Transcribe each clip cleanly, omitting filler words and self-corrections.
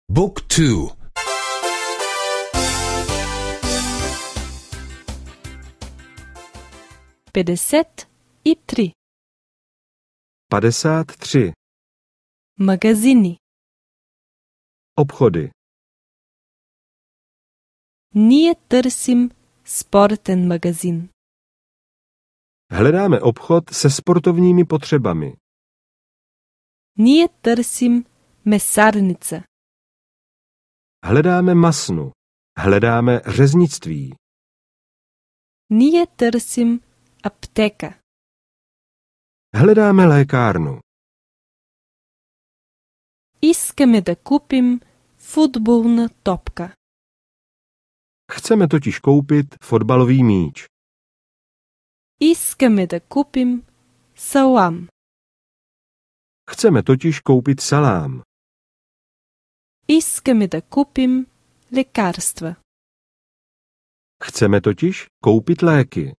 Book 2. 53. 53. Магазини. Obchody. Ние търсим спортен магазин. Hledáme obchod se sportovními potřebami. Ние търсим месарница. Hledáme masnu. Hledáme řeznictví. Ние търсим аптека. Hledáme lékárnu. Искаме да купим футболна топка. Chceme totiž koupit fotbalový míč. Искаме да купим салам. Chceme totiž koupit salám. Искаме да купим лекарства. Chceme totiž koupit léky.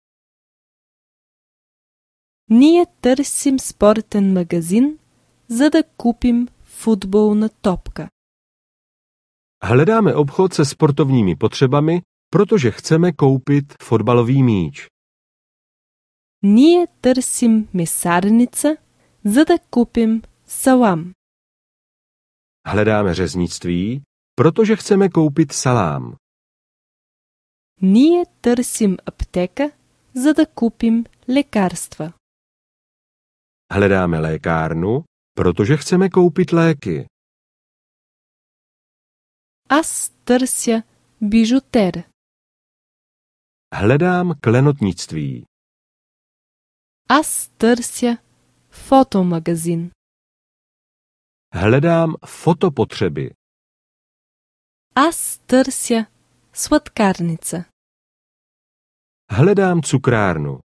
Ние търсим спортен магазин, за да купим футболна топка. Hledáme obchod se sportovními potřebami, protože chceme koupit fotbalový míč. Ние търсим месарница, за да купим салам. Hledáme řeznictví, protože chceme koupit salám. Ние търсим аптека, за да купим лекарства. Hledáme lékárnu, protože chceme koupit léky. Аз търся бижутер. Hledám klenotnictví. Аз търся фотомагазин. Hledám fotopotřeby. Аз търся сладкарница. Hledám cukrárnu.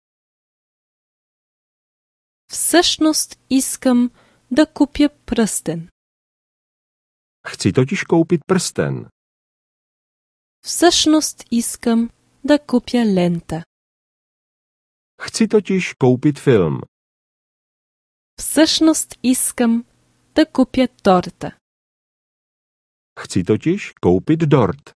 Всъщност искам да купя пръстен. Chci totiž koupit prsten. Всъщност искам да купя лента. Chci totiž koupit film. Всъщност искам да купя торта. Chci totiž koupit dort.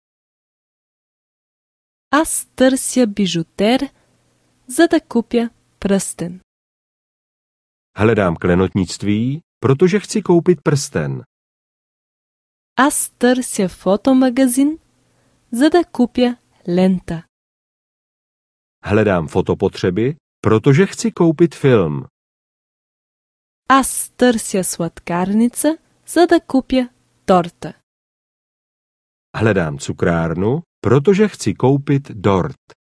Аз търся бижутер, за да купя пръстен. Hledám klenotnictví, protože chci koupit prsten. Аз търся фотомагазин, за да купя лента. Hledám fotopotřeby, protože chci koupit film. Аз търся сладкарница, за да купя торта. Hledám cukrárnu, protože chci koupit dort.